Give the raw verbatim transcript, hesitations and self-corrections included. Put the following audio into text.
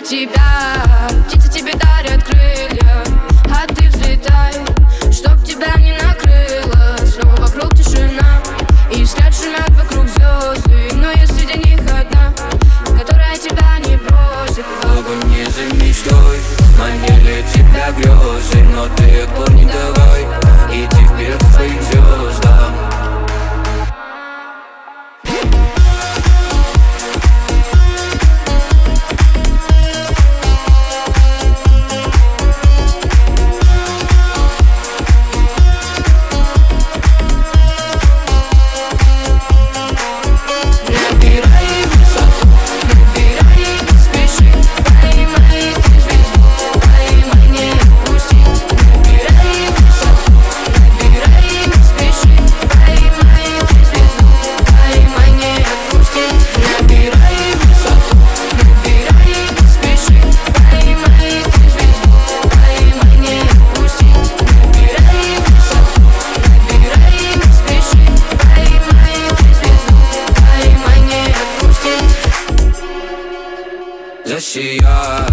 тебя. Птицы тебе дарят крылья, а ты взлетай, чтоб тебя не накрыло. Снова вокруг тишина, и взгляд шумят вокруг звезды, но я среди них одна, которая тебя не бросит. Погони за мечтой, манили тебя грезы, но ты отпор не давай, иди вперед к своим звездам. Засияй.